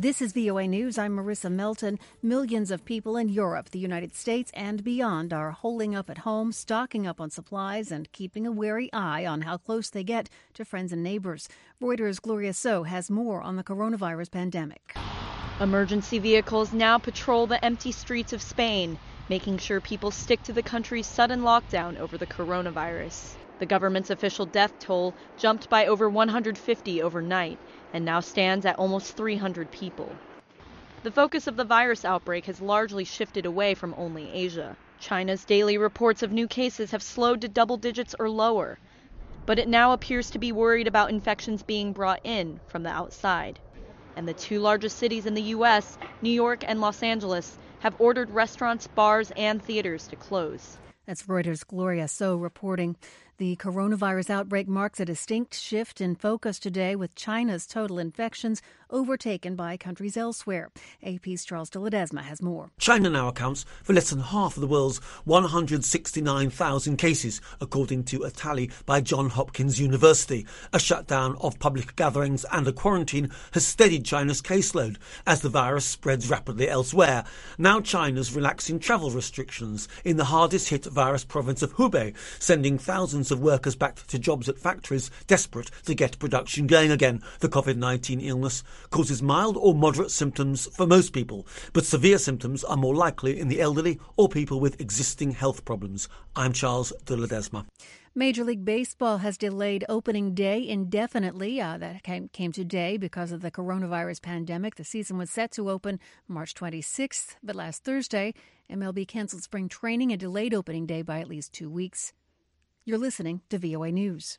This is VOA News. I'm Marissa Melton. Millions of people in Europe, the United States, and beyond are holding up at home, stocking up on supplies, and keeping a wary eye on how close they get to friends and neighbors. Reuters' Gloria So has more on the coronavirus pandemic. Emergency vehicles now patrol the empty streets of Spain, making sure people stick to the country's sudden lockdown over the coronavirus. The government's official death toll jumped by over 150 overnight and now stands at almost 300 people. The focus of the virus outbreak has largely shifted away from only Asia. China's daily reports of new cases have slowed to double digits or lower, but it now appears to be worried about infections being brought in from the outside. And the two largest cities in the U.S., New York and Los Angeles, have ordered restaurants, bars, and theaters to close. That's Reuters' Gloria So reporting. The coronavirus outbreak marks a distinct shift in focus today, with China's total infections overtaken by countries elsewhere. AP's Charles de Ledesma has more. China now accounts for less than half of the world's 169,000 cases, according to a tally by Johns Hopkins University. A shutdown of public gatherings and a quarantine has steadied China's caseload as the virus spreads rapidly elsewhere. Now China's relaxing travel restrictions in the hardest hit virus province of Hubei, sending thousands of workers back to jobs at factories, desperate to get production going again. The COVID-19 illness causes mild or moderate symptoms for most people, but severe symptoms are more likely in the elderly or people with existing health problems. I'm Charles de Ledesma. Major League Baseball has delayed opening day indefinitely. That came today because of the coronavirus pandemic. The season was set to open March 26th, but last Thursday, MLB canceled spring training and delayed opening day by at least 2 weeks. You're listening to VOA News.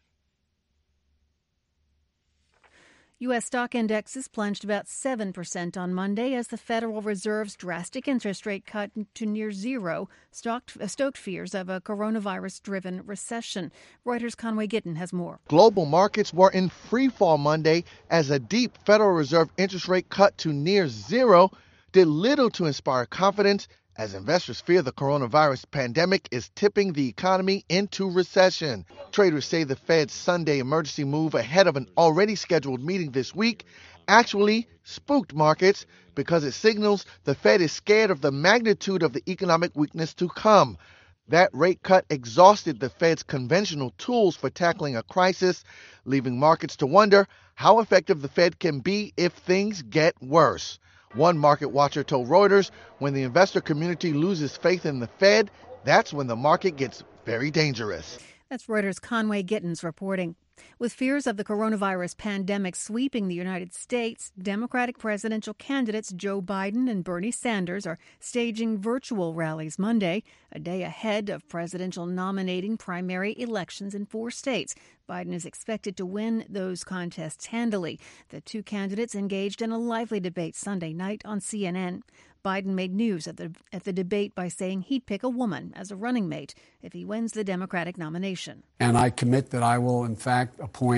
U.S. stock indexes plunged about 7% on Monday as the Federal Reserve's drastic interest rate cut to near zero stoked fears of a coronavirus-driven recession. Reuters' Conway Gittin has more. Global markets were in freefall Monday as a deep Federal Reserve interest rate cut to near zero did little to inspire confidence as investors fear the coronavirus pandemic is tipping the economy into recession. Traders say the Fed's Sunday emergency move ahead of an already scheduled meeting this week actually spooked markets because it signals the Fed is scared of the magnitude of the economic weakness to come. That rate cut exhausted the Fed's conventional tools for tackling a crisis, leaving markets to wonder how effective the Fed can be if things get worse. One market watcher told Reuters, when the investor community loses faith in the Fed, that's when the market gets very dangerous. That's Reuters' Conway Gittins reporting. With fears of the coronavirus pandemic sweeping the United States, Democratic presidential candidates Joe Biden and Bernie Sanders are staging virtual rallies Monday, a day ahead of presidential nominating primary elections in 4 states. Biden is expected to win those contests handily. The two candidates engaged in a lively debate Sunday night on CNN. Biden made news at the debate by saying he'd pick a woman as a running mate if he wins the Democratic nomination. And I commit that I will, in fact,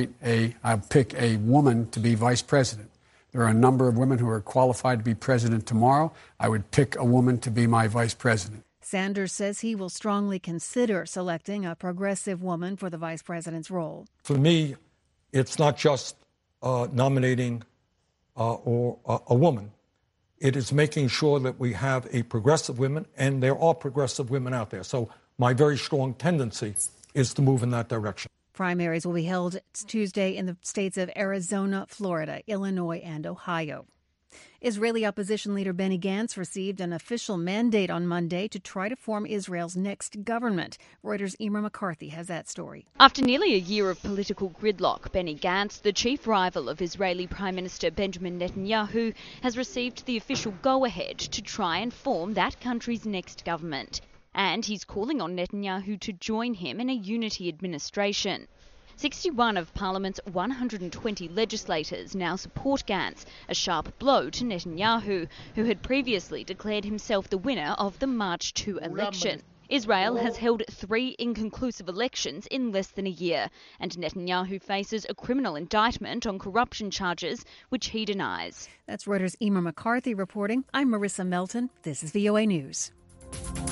I'll pick a woman to be vice president. There are a number of women who are qualified to be president tomorrow. I would pick a woman to be my vice president. Sanders says he will strongly consider selecting a progressive woman for the vice president's role. For me, it's not just nominating a woman. It is making sure that we have a progressive women, and there are progressive women out there. So my very strong tendency is to move in that direction. Primaries will be held Tuesday in the states of Arizona, Florida, Illinois, and Ohio. Israeli opposition leader Benny Gantz received an official mandate on Monday to try to form Israel's next government. Reuters' Emer McCarthy has that story. After nearly a year of political gridlock, Benny Gantz, the chief rival of Israeli Prime Minister Benjamin Netanyahu, has received the official go-ahead to try and form that country's next government. And he's calling on Netanyahu to join him in a unity administration. 61 of Parliament's 120 legislators now support Gantz, a sharp blow to Netanyahu, who had previously declared himself the winner of the March 2 election. Israel has held 3 inconclusive elections in less than a year, and Netanyahu faces a criminal indictment on corruption charges, which he denies. That's Reuters' Emer McCarthy reporting. I'm Marissa Melton. This is VOA News.